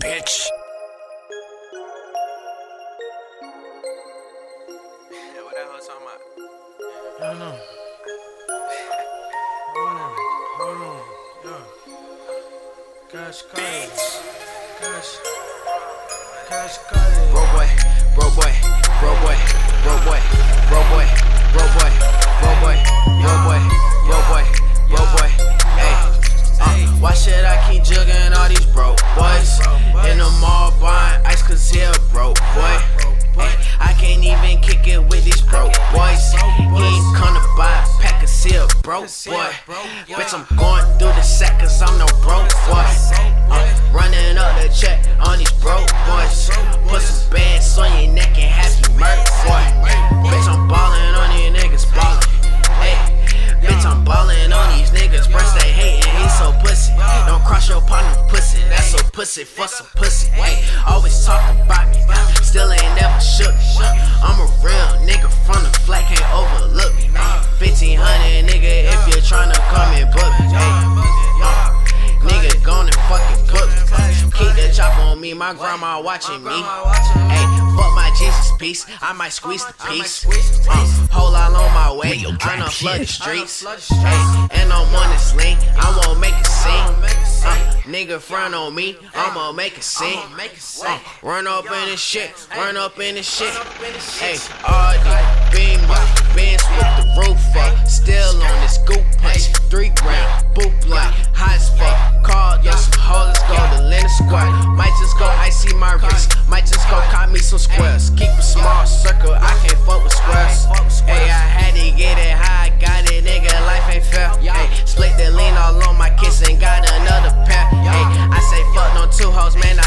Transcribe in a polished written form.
bitch. What that hoe talking about? I don't know. Hold on. Yo. Cash Cardi. Cash Cardi. Bro boy. Hey, why should I keep jugging all these broke boys? In the mall buying ice cause he a broke boy. Ay, I can't even kick it with these broke boys. He ain't come to buy a pack cause he a broke boy. Bitch, I'm going through the sack cause I'm no broke boy. Running up the check on these broke boys. Put some bands on your neck and have you murked, boy. Bitch, I'm ballin' on these niggas, ballin'. Hey, bitch, I'm ballin' on these niggas. Breast they hatin', he so pussy. Don't cross your partner, pussy. That's so pussy for some pussy. Hey, always talking about me, still ain't never shook. I'm a real nigga from the flat, can't overlook me. 1500 nigga if you're tryna come and book me. Nigga gone and fucking book me. Keep the chop on me, my grandma watching me. Hey, fuck my Jesus piece, I might squeeze the piece. Whole lot on my way, tryna flood the streets. And I'm on this lane, I won't make a scene. Nigga front on me, I'ma make a scene. Run up in this shit, Hey, all these beams with the roof up. Still on this goop punch, 3 gram, boot blunt, hot as fuck. Called up some hoes, let's go to Linda Square. Might just go icy my wrist, might just go cop me some squares. Keep a small circle, I can't fuck with squares. Hey, I had to get it high, got it, nigga, life ain't fair. Hey, split the lean all on my kiss and got another pair. Hey, I say fuck no 2 hoes, man, I